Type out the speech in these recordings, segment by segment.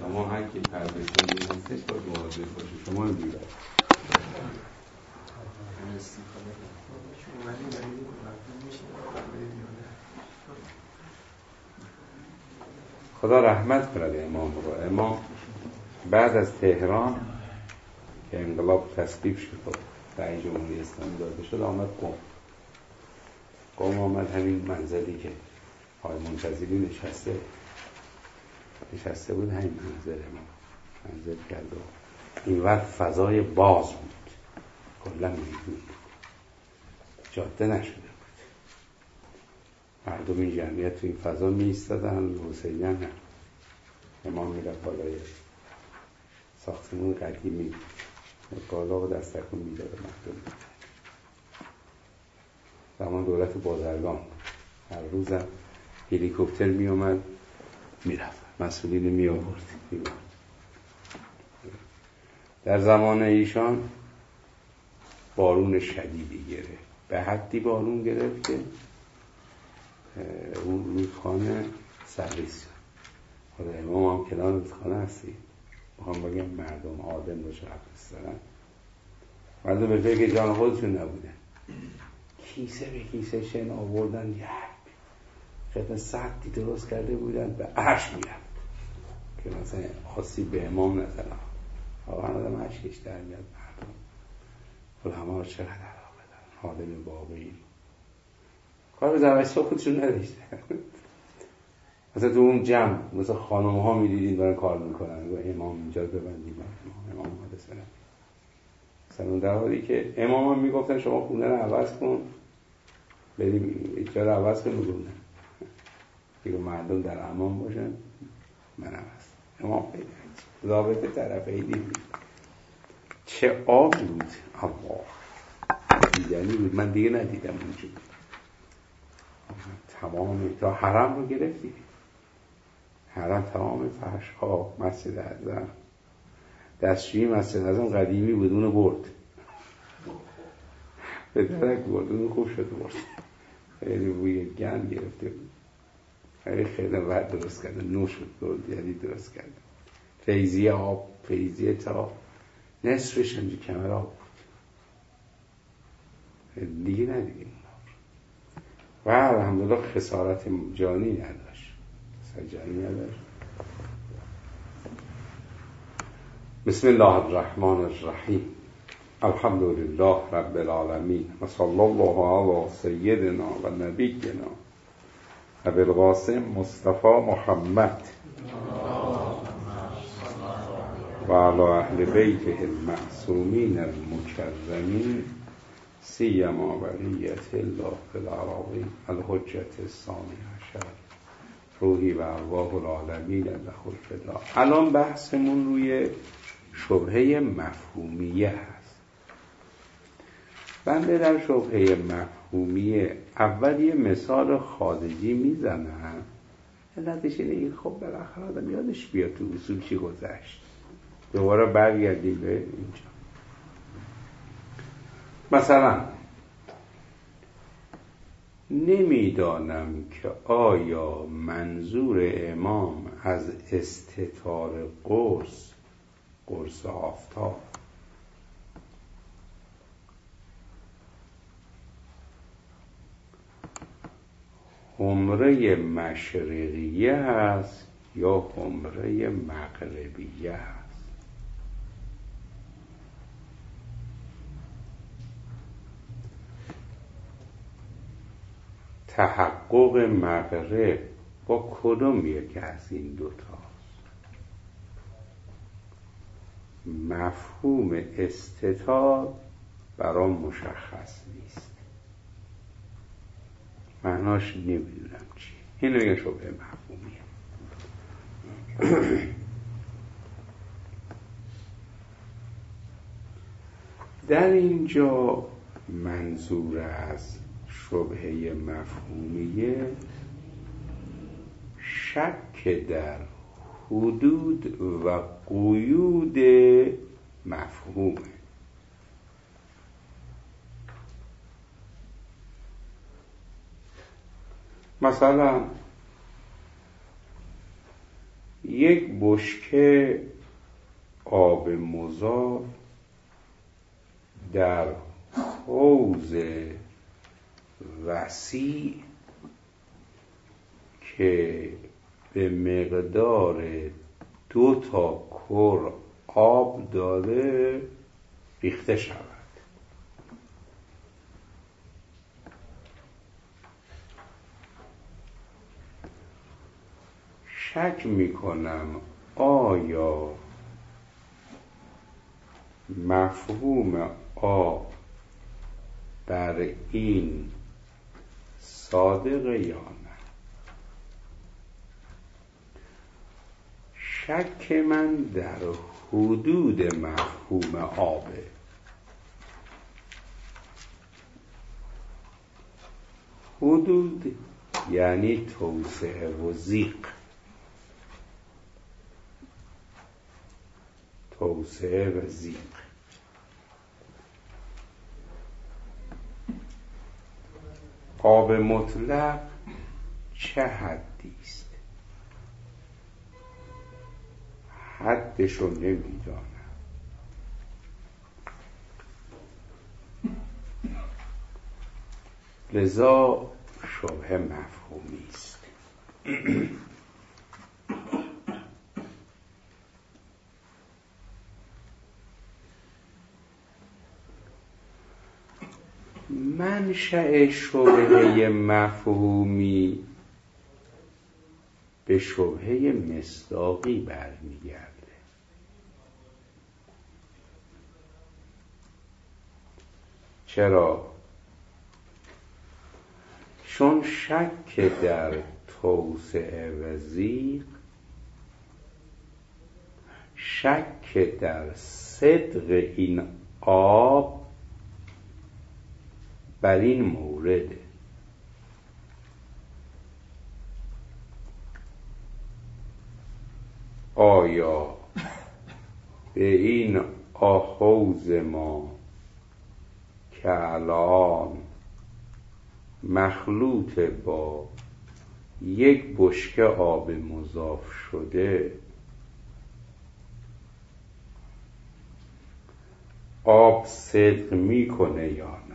شما هر کی پردازنده هستش باید مواظب باشه، شما رو میبرد. خدا رحمت کنه امام رو. امام بعد از تهران که انقلاب تصویب شد رئیس جمهوری اسلامی داده شد آمد قم آمد همین منزلی که آقای منتظری نشسته بود، همین منزل کرد و این وقت فضای باز بود، کلا میدون جاده نشده بود، مردم این جمعیت تو این فضا می ایستادن. حسینی هم امام میرفت بالای ساختمون قدیمی بالا و دستکون میداد مردم. زمان دولت بازرگان هر روزم هلیکوپتر می اومد میرفت، مسئولین می آورد. در زمان ایشان بارون شدیدی گرفت، به حدی بارون گرفت که اون رودخانه سرریز شد. خدا امام هم کنار رودخانه هستی، میخوام بگم مردم آدم باشه حفظ دارن، مردم به فکر جان خودشون نبودن، کیسه به کیسه شن آوردن، یک خدمت سطحی درست کرده بودن به عرش میرفت که مثلا آسیب به امام نزنه. واقعا آدم عشقش در میاد. مردم علما چقدر علاقه دارن، عالم باقی کار به زمسته خودشون نداشتن. مثلا تو اون جمع مثلا خانم ها میدیدین دارن کار میکنن و امام اینجا ببندیم، امام اومده سلام مثلا در حالی که امام هم میگفتن شما خونه رو عوض کن بریم اینجا رو عوض کن، میگفتن دیگه مردم در امان باشن من عوض. امام خیلی ضابطه طرف ایدی بود. چه آب بود، الله دیدنی بود، من دیگه ندیدم اونجور. تمام تا حرم رو گرفتی، حرم تمام فرش ها، مسجد اعظم، دستشویی مسجد اعظم قدیمی بود، اونو برد به درک برد، اونو خوب شد برد، خیلی بوی گند گرفته بود، خیلی وقت درست کرده، نو شد یعنی درست کرده، فیضیه آب، فیضیه تا نصفش همجور کمر آب بود، دیگه ندیدیم و الحمدلله خسارت جانی نداشت، بسم الله الرحمن الرحیم. الحمد لله رب العالمین و صلی الله علی سیدنا و نبینا ابی القاسم مصطفی محمد و علی اهل بیته المعصومین المکرمین سیما بقیت الله فی الارضین الحجة الثانی عشر روحی و ارواح العالمین له الفدا. الان بحثمون روی شبهه مفهومیه هست. بنده در شبهه مفهومیه اول یه مثال خارجی میزنم، علتش اینه خب بالاخره آدم یادش بیاد تو اصول چی گذشت، دوباره برگردیم به اینجا. مثلا نمیدانم که آیا منظور امام از استتار قرص آفتاب حمره مشرقیه هست یا حمره مغربیه هست. تحقق مغرب با کدوم یکی از این دوتاست؟ مفهوم استتار برام مشخص نیست، معناش نمیدونم چی. اینو میگن شبهه مفهومیه. در اینجا منظور از شبهه مفهومیه شک در حدود و قیود مفهومه. مثلا یک بشکه آب مضاف در حوض وسیع که به مقدار 2 کر آب داره ریخته شود. شک میکنم آیا مفهوم آب بر این صادقه یا نه. شک من در حدود مفهوم آبه. حدود یعنی توسعه و ضیق. توسعه و ضیق. آب مطلق چه حدی است؟ حدشو نمیدانم. لذا شبه مفهومی است. منشأ شبهه مفهومی به شبهه مصداقی برمیگرده. چرا؟ چون شک در توسعه و ضیق، شک در صدق این آب بر این مورد آیا به این حوض ما که الان مخلوط با یک بشکه آب مضاف شده آب صدق میکنه یا نه؟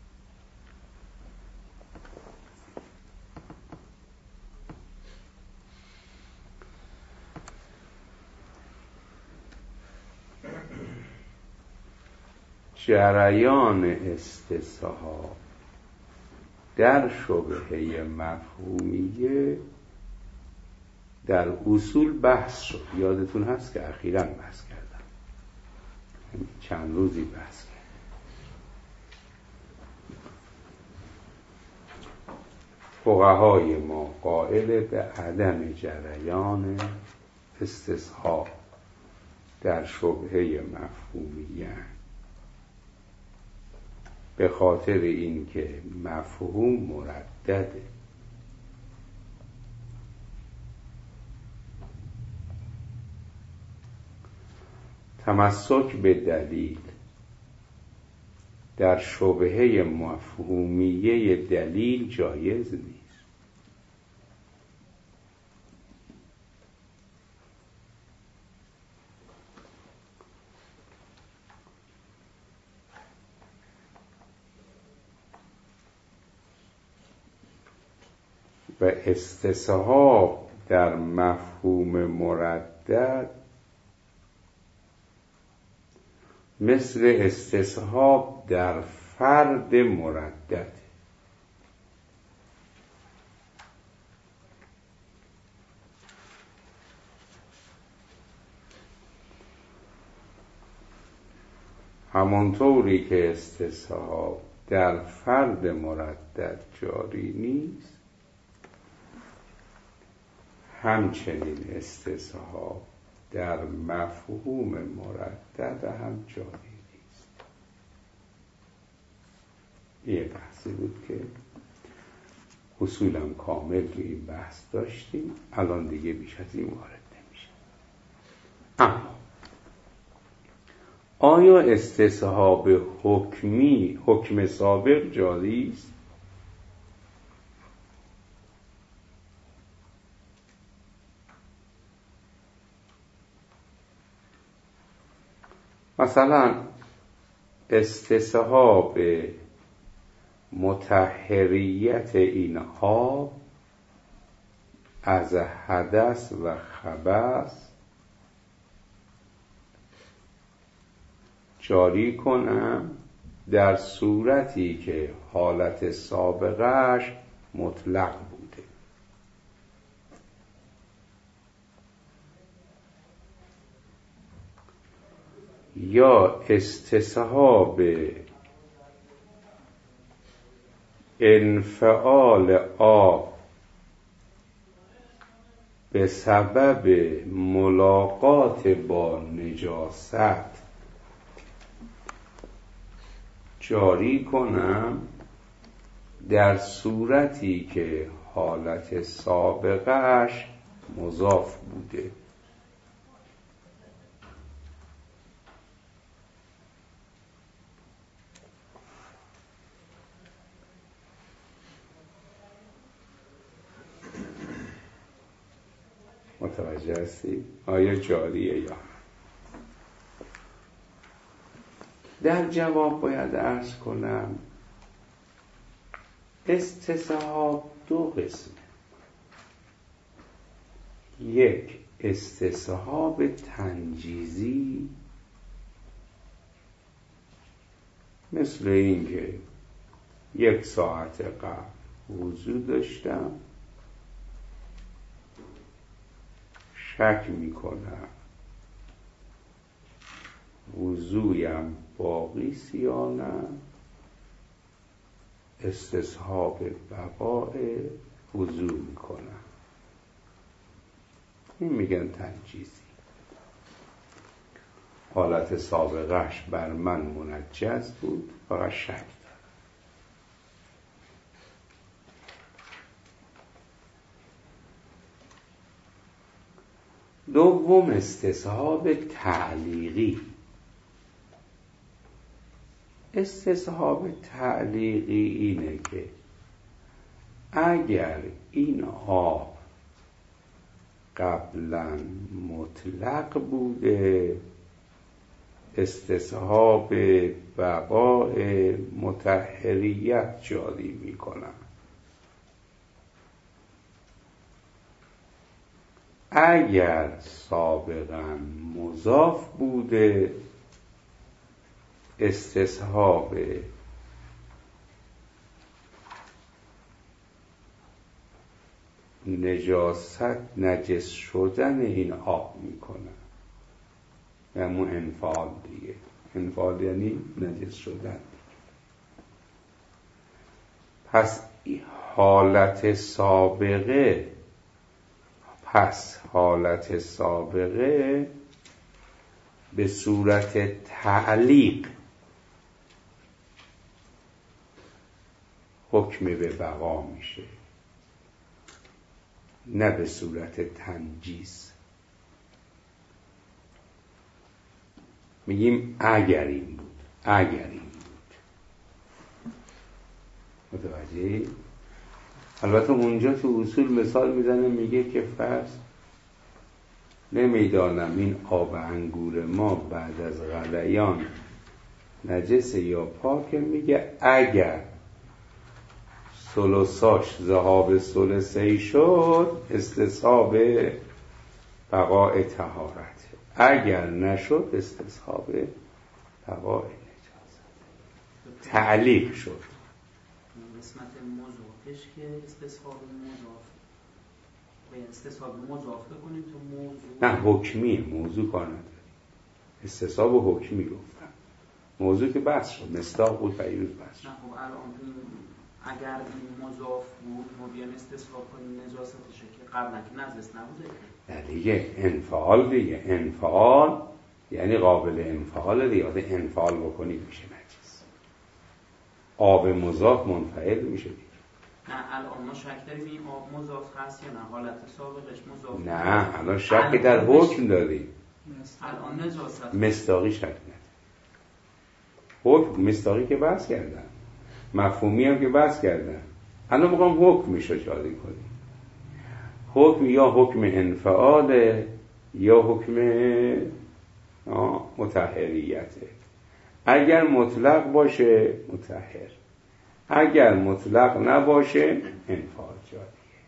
جریان استصحاب در شبهه مفهومیه در اصول بحث شد. یادتون هست که اخیراً بحث کردم، چند روزی بحث کردم. فقهای ما قائل به عدم جریان استصحاب در شبهه مفهومیه به خاطر اینکه مفهوم مردده. تمسک به دلیل در شبهه مفهومیه دلیل جایز نیست. و استصحاب در مفهوم مردد مثل استصحاب در فرد مردد. همانطوری که استصحاب در فرد مردد جاری نیست، همچنین استصحاب در مفهوم مردد هم جاری نیست. یه بحثی بود که اصولا کامل تو این بحث داشتیم، الان دیگه بیش از این وارد نمیشه. اما آیا استصحاب حکمی حکم سابق جاری است؟ مثلا استصحاب مطهریت این آب از حدث و خبث جاری کنم در صورتی که حالت سابقش مطلق بوده. یا استصحاب انفعال آب به سبب ملاقات با نجاست جاری کنم در صورتی که حالت سابقش مضاف بوده. متوجه هستی؟ آیا جاریه یا؟ در جواب باید عرض کنم استصحاب دو قسمه. یک استصحاب تنجیزی، مثل این که 1 ساعت قبل وضو داشتم، شک میکنم وضویم باقی است یا نه، استصحاب بقاء وضو میکنم. این میگن تنجیزی. حالت سابقش بر من منجز بود، فقط شک دارم. دوم استصحاب تعلیقی. استصحاب تعلیقی اینه که اگر این آب قبلا مطلق بوده، استصحاب بقاء مطهریت جاری میکنم. اگر سابقا مضاف بوده، استصحاب نجس شدن این آب میکنه. یعنی انفعال دیگه. انفعال یعنی نجس شدن. پس حالت سابقه به صورت تعلیق حکم به بقا میشه، نه به صورت تنجیز. میگیم اگر این بود. متوجهی؟ البته اونجا تو اصول مثال میزنه، میگه که فرض نمیدانم این آب انگور ما بعد از غلیان نجس یا پاکه، میگه اگر ثلثاش ذهاب ثلثی شد استصحاب بقاء طهارت، اگر نشد استصحاب بقاء نجاست. تعلیق شد. قسمت مضافش که استصحاب مضاف باید استصحاب مضاف بکنیم تو موضوع. نه حکمی، موضوع کار نداره. استصحاب حکمی گفتم. موضوع که بحث شد، مصداق بود پیروز بحث شد. نه خب الان اگر این مضاف بود ما بیان استصحاب کنیم نجاستش که قبلا که نجس نبوده. نه دیگه انفعال دیگه. انفعال یعنی قابل انفعال دیگه. انفعال بکنی میشه نجس. آب مضاف منفعل میشه دیگه. نه الان ما شک داریم این آب مضاف هست یا نه، حالت سابقش مضاف. نه الان شک در حکم داریم. الان نجاست مصداقی شک نداریم. حکم مصداقی که بحث کردن، مفهومی هم که بحث کردن. الان میخوام حکمش رو جاری کنیم. حکم یا حکم انفعاله یا حکم مطهریته. اگر مطلق باشه مطهر، اگر مطلق نباشه انفعال جاریه.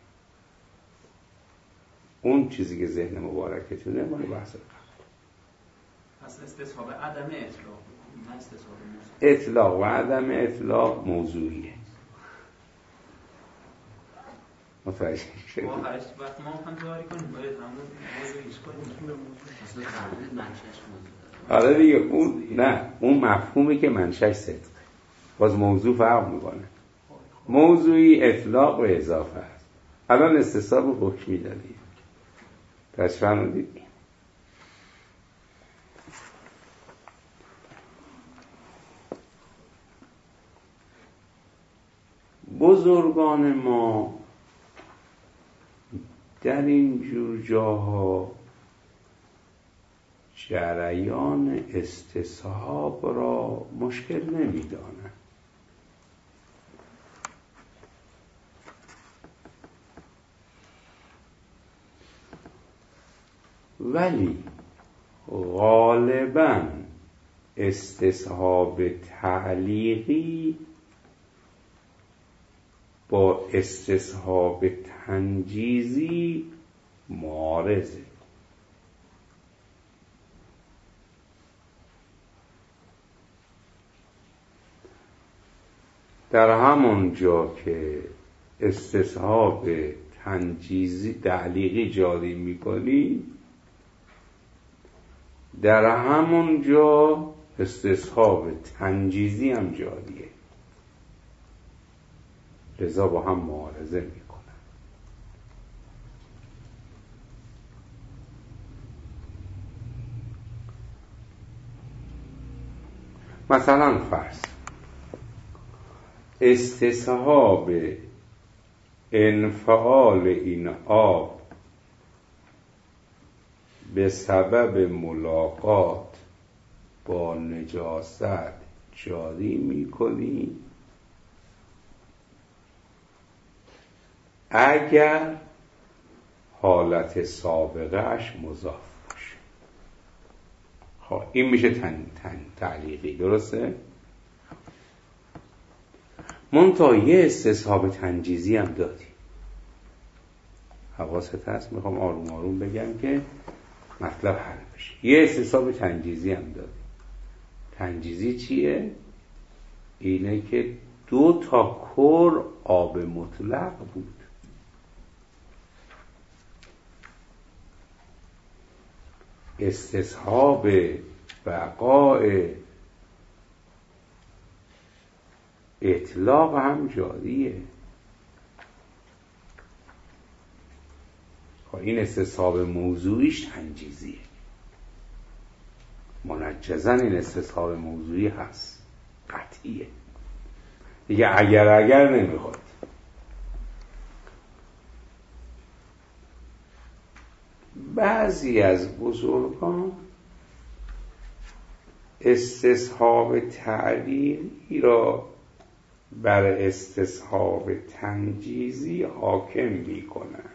اون چیزی که ذهن مبارکتونه مال بحث قبل. پس استصحاب عدم اطلاق، نه استصحاب موضوع. اطلاق و عدم اطلاق موضوعیه. متوجه شدید؟ وقتی ما میخوایم جاری کنیم باید همون موضوعیش کنیم. اصلا تعبیر منشأش موضوعه. آره دیگه، اون نه، اون مفهومی که منشأش صدقه. باز موضوع فرق میکنه. موضوعی اطلاق و اضافه است. الان استصحاب حکمی داریم. فرمودید؟ بزرگان ما در این جور جاها جریان استصحاب را مشکل نمی‌دانند، ولی غالباً استصحاب تعلیقی با استصحاب تنجیزی معارضه. در همون جا که استصحاب تنجیزی تعلیقی جاری می‌کنی، در همون جا استصحاب تنجیزی هم جاریه، لذا با هم معارضه میکنن. مثلا فرض استصحاب انفعال این آب به سبب ملاقات با نجاست جاری میکنی اگر حالت سابقهش مضاف باشه. خب این میشه تعلیقی، درسته؟ منتها یه استصحاب تنجیزی هم دادی. حواست هست؟ میخوام آروم آروم بگم که مطلب حل بشه. یه استصحاب تنجیزی هم دادی. تنجیزی چیه؟ اینه که 2 کر آب مطلق بود، استصحاب بقاء اطلاق هم جاریه. خب این استصحاب موضوعیش تنجیزیه. منجزاً این استصحاب موضوعی هست، قطعیه دیگه، اگر نمیخواد. بعضی از بزرگان استصحاب تعلیقی را بر استصحاب تنجیزی حاکم میکنن.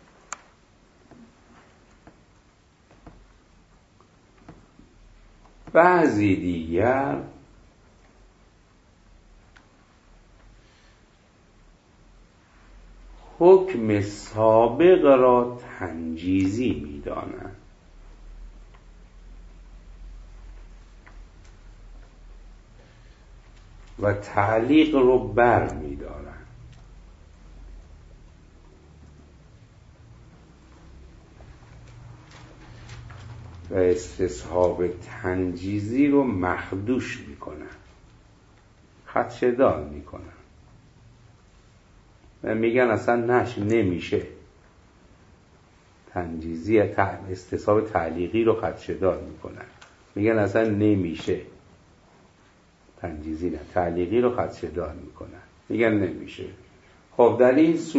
بعضی دیگر حکم سابق را تنجیزی می‌دانند و تعلیق رو بر می‌دارند. و استصحاب تنجیزی رو مخدوش می‌کنند، خدشه‌دار می‌کنند و میگن اصلا نمیشه. تنجیزی استصحاب تعلیقی رو خدشه‌دار میکنن، میگن اصلا نمیشه. تنجیزی نه، تعلیقی رو خدشه‌دار میکنن، میگن نمیشه. خب در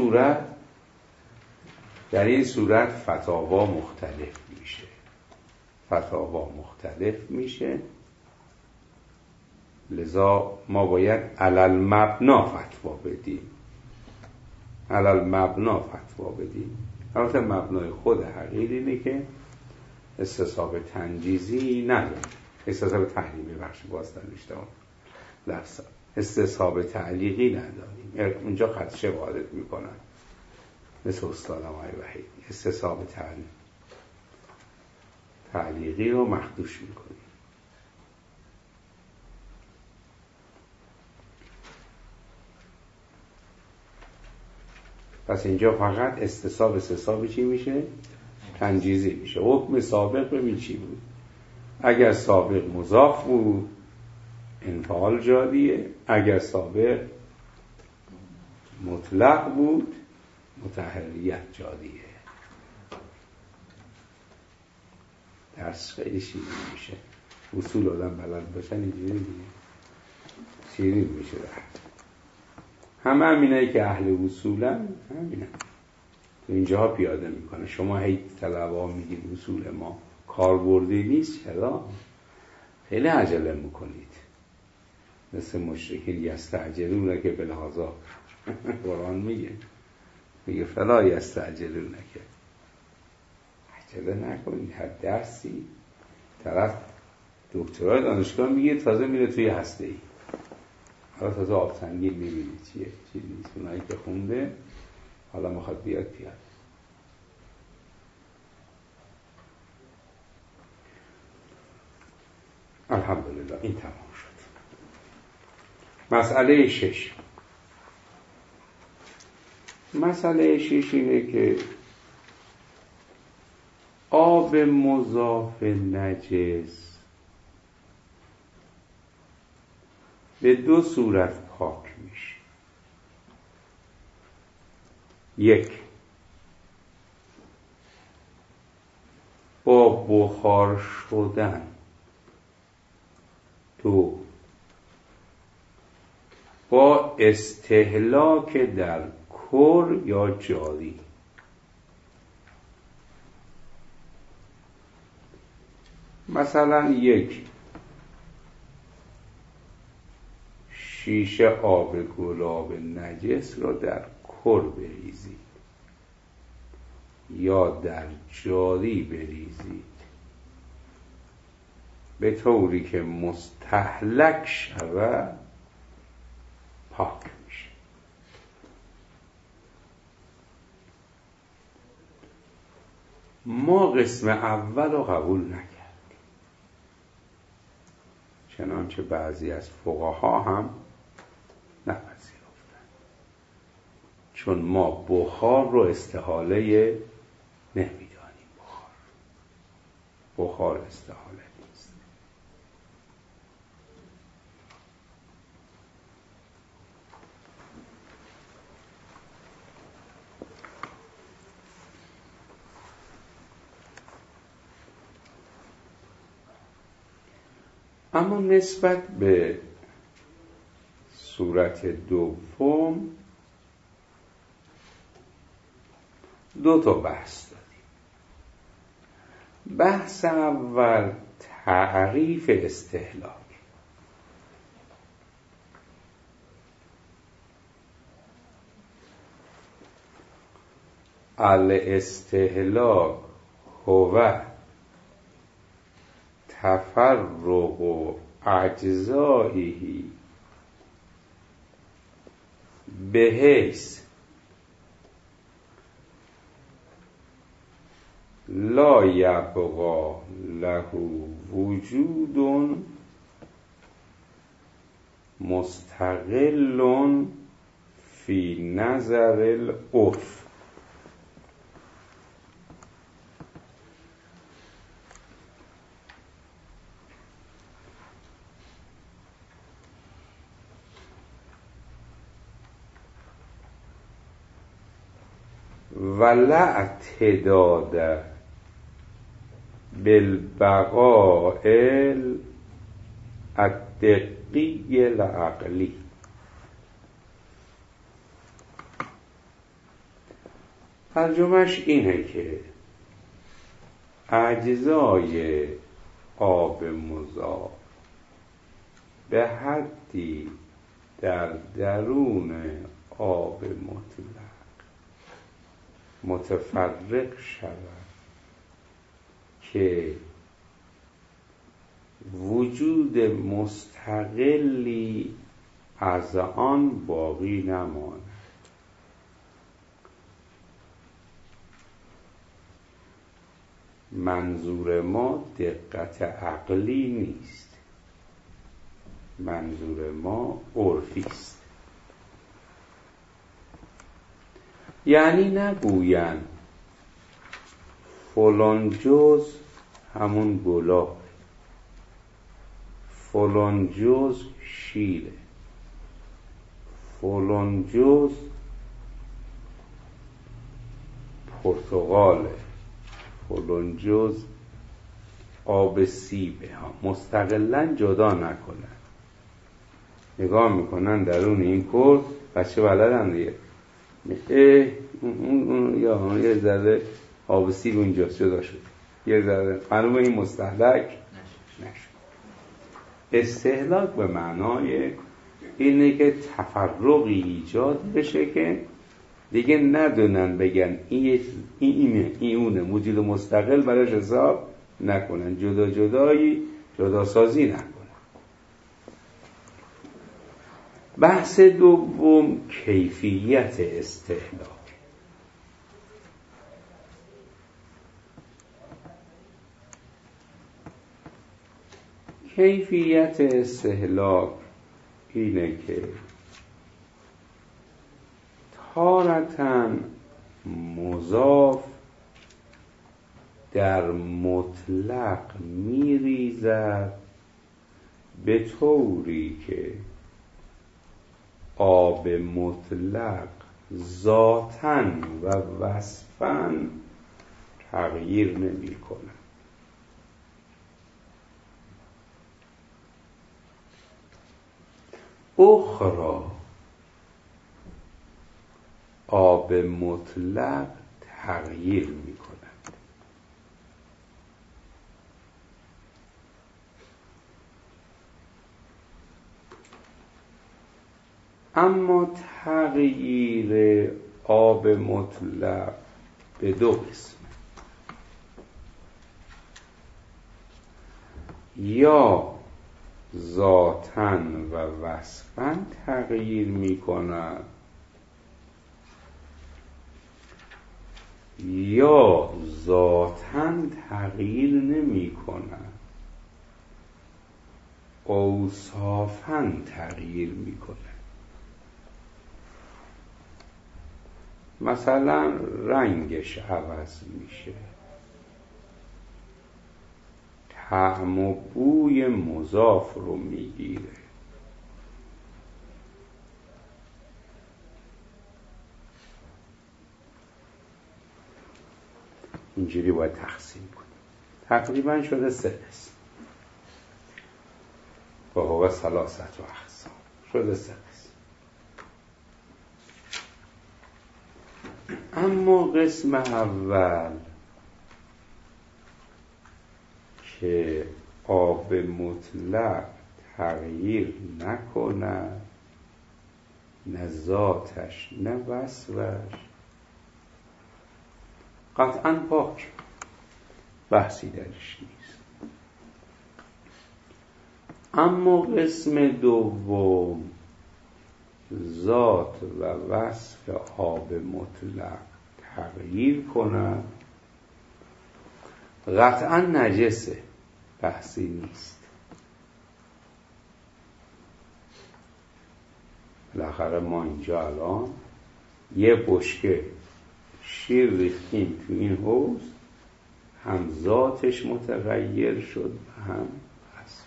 این صورت فتاوا مختلف میشه. لذا ما باید علل مبنا فتوا بدیم. البته مبنای خود حقیقی اینه که استصحاب تنجیزی نداره. استصحاب تعلیقی باز در اشتباه لفظ استصحاب تعلیقی نداریم. اونجا خدشه وارد میکنن مثل استاد آقای وحید. استصحاب تعلیقی رو مخدوش میکنیم. پس اینجا فقط استصحاب چی میشه؟ تنجیزی میشه. حکم سابق ببین چی بود. اگر سابق مضاف بود انفعال جاریه، اگر سابق مطلق بود متحریت جاریه. درس خیلی شیرین میشه. اصول آدم بلد باشن اینجوری دیگه شیرین میشه. همه همینایی که اهل اصولن همینه تو اینجاها پیاده میکنه. شما هی طلبا میگید اصول ما کاربردی نیست. چرا؟ خیلی عجله میکنید. مثل مشرکین یستعجلونک بالعذاب. قرآن میگه فلا یستعجلونک. عجله نکنید. هر درسی طرف دکترای دانشگاه میگه تازه میره توی هسته‌ای. حالا تازه آبسنگین میبینید چیه چیزی نیست. اونایی که خونده حالا میخواد بیاد پیاد. الحمدلله این تمام شد. مسئله 6. مسئله 6 اینه که آب مضاف نجس به 2 صورت پاک میشه. 1 با بخار شدن. 2 با استهلاک در کر یا جاری. مثلا 1 شیشه آب گلاب نجس را در کر بریزید یا در جاری بریزید به طوری که مستهلک شود پاک میشه. ما قسم اول رو قبول نکردیم، چنانچه بعضی از فقها هم نپذیرفتند، چون ما بخار رو استحاله نمیدانیم. بخار استحاله نیست. اما نسبت به صورت دوم 2 تا بحث داریم. بحث اول تعریف استهلاک. الاستهلاک هو تفرق اجزائه بحیث لا یبقى له وجود مستقل فی نظر العرف. ولا اعتداد بالبقاء الدقی العقلی. ترجمهش اینه که اجزای آب مضاف به حدی در درون آب مطلق متفرق شود که وجود مستقلی از آن باقی نماند. منظور ما دقت عقلی نیست، منظور ما عرفی است. یعنی نگویند فلان جز همون گلاه، فلان جز شیره، فلان جز پرتقاله، فلان جز آب سیبه ها. مستقلا جدا نکنن، نگاه میکنن درون این کور بچه بلدن دیگه، یا یه ذره آب سیب اونجاست جدا شد، یه ذره معلومه این مستهلک نشد. استهلاک به معنای اینه که تفرقی ایجاد بشه که دیگه ندونن بگن این اینه این اونه، موجود مستقل براش حساب نکنن، جدا سازی نکنن. بحث دوم کیفیت استهلاک. کیفیت استهلاک اینه که تارةً مضاف در مطلق میریزد به طوری که آب مطلق ذاتاً و وصفاً تغییر نمی کند. اخرى آب مطلق تغییر می کند. اما تغییر آب مطلق به دو قسم، یا ذاتاً و وصفاً تغییر می کند، یا ذاتاً تغییر نمی کند، اوصافاً تغییر می کند. مثلا رنگش عوض میشه، طعم و بوی مضاف رو میگیره، اینجوری باید تقسیم کنیم. تقریبا شده 3 قسم، با هو ثلاثه و اقسام شده 3 قسم. اما قسم اول که آب مطلق تغییر نکند، نه ذاتش نه وصفش، قطعاً پاک، بحثی درش نیست. اما قسم دوم ذات و وصف آب مطلق تغییر کند، قطعاً نجسه، بحثی نیست. بالاخره ما اینجا الان یه بشکه شیر ریختیم تو این حوض، هم ذاتش متغیر شد هم وصفش.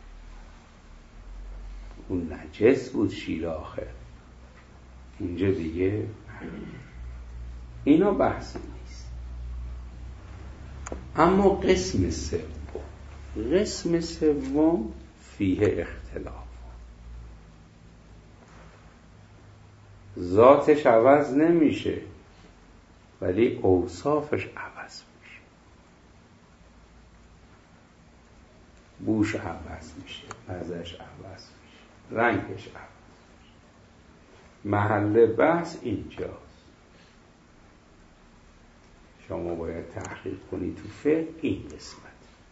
اون نجس بود شیر آخر، اینجا دیگه اینا بحثی نیست. اما قسم سوم فیه اختلاف، ذاتش عوض نمیشه ولی اوصافش عوض میشه، بوش عوض میشه، مزهش عوض میشه، رنگش عوض میشه. محل بحث اینجاست. شما باید تحقیق کنید تو فقه این قسمت.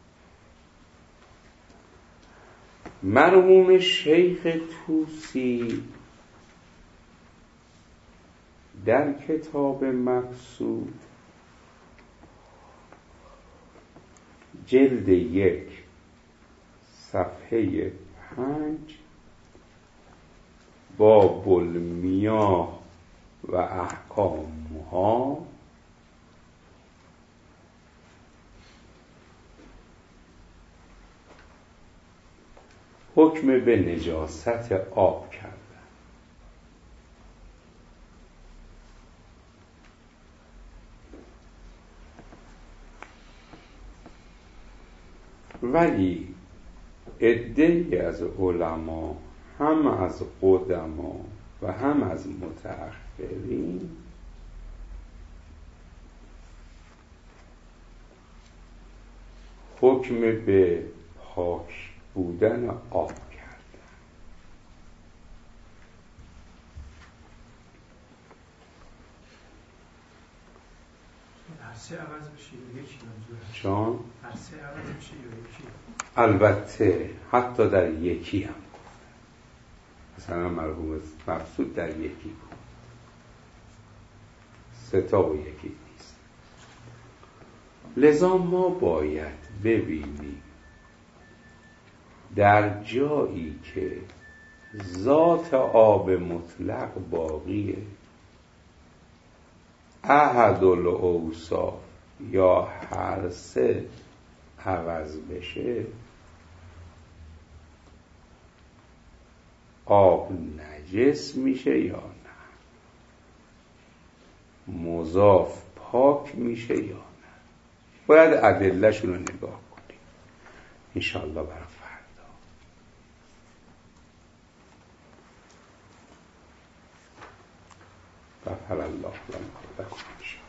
مرحوم شیخ طوسی در کتاب مقصود جلد 1 صفحه 5 باب المیاه و احکامها حکم به نجاست آب کردن. ولی عده‌ای از علما هم از قدما و هم از متأخرین حکم به پاک بودن آب کردن. هر سه عوض بشه یا یکی منظور چون هر سه عوض بشه یا یکی؟ البته حتی در یکی هم مثلا مرحوم مقصود در یکی بود، 3 تا و یکی نیست. لذا ما باید ببینیم در جایی که ذات آب مطلق باقیه، احد الاوصاف یا هر سه عوض بشه، آب نجس میشه یا نه، مضاف پاک میشه یا نه. باید ادله‌شون رو نگاه کنیم انشاءالله برای فردا. غفر الله لنا و لکم.